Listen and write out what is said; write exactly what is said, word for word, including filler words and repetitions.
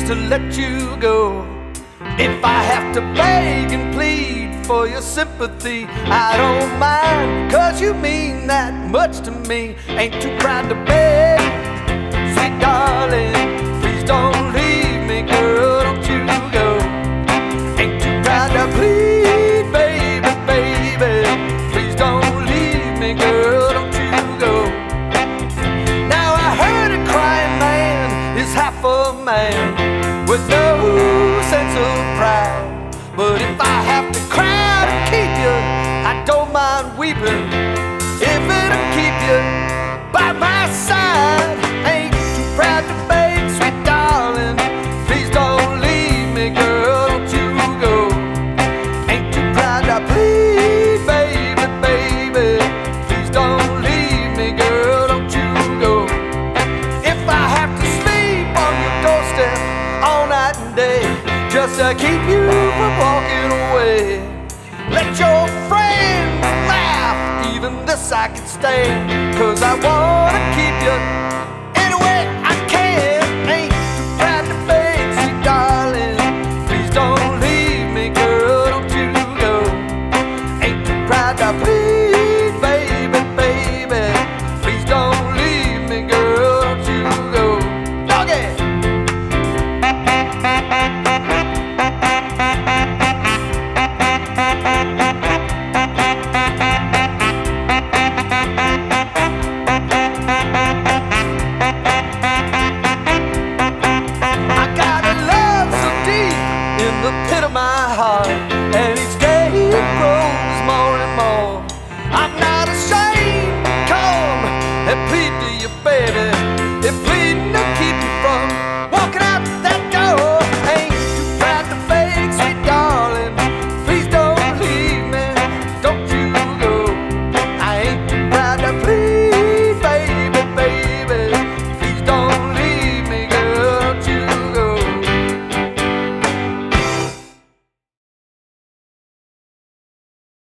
to let you go. If I have to beg and plead for your sympathy, I don't mind, 'cause you mean that much to me. Ain't too proud to beg, sweet darling, please don't leave me, girl, don't you go. Ain't too proud to plead, baby, baby, please don't leave me, girl, don't you go. Now I heard a crying man is half a man with no sense of pride. But if I have to cry to keep you, I don't mind weeping if it'll keep you by my side. Ain't too proud to beg, sweet darling, please don't leave me, girl, don't you go. Ain't too proud to plead, baby, baby, please don't leave me, girl, don't you go. If I have to sleep on your doorstep all night and day just to keep you from walking away, let your friends laugh, even this I can stand, 'cause I wanna keep you